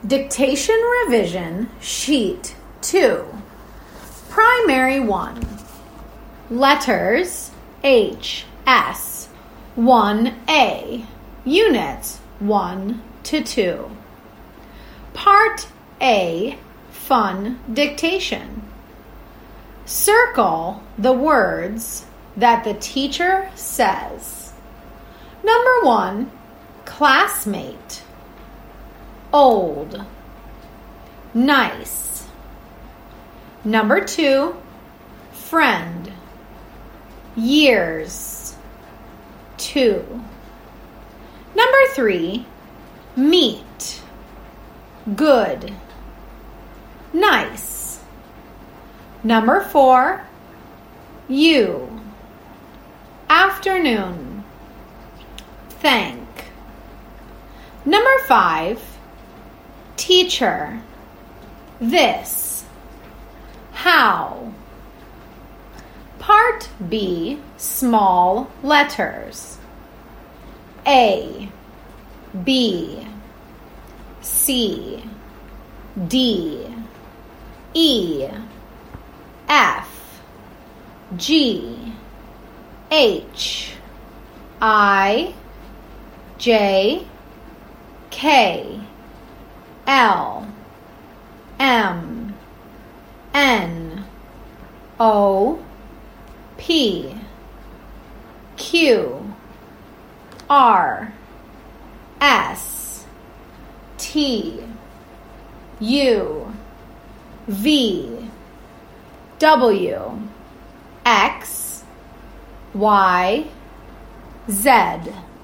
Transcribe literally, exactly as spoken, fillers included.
Dictation Revision, Sheet two. Primary one. Letters H, S, one A, Units one to two. Part A, Fun Dictation. Circle the words that the teacher says. Number one, classmate. Old. Nice. Number two, friend. Years. Two. Number three, meet. Good. Nice. Number four, you. Afternoon. Thank. Number five, teacher. This. How. Part B, small letters. A, B, C, D, E, F, G, H, I, J, K, L, M, N, O, P, Q, R, S, T, U, V, W, X, Y, Z.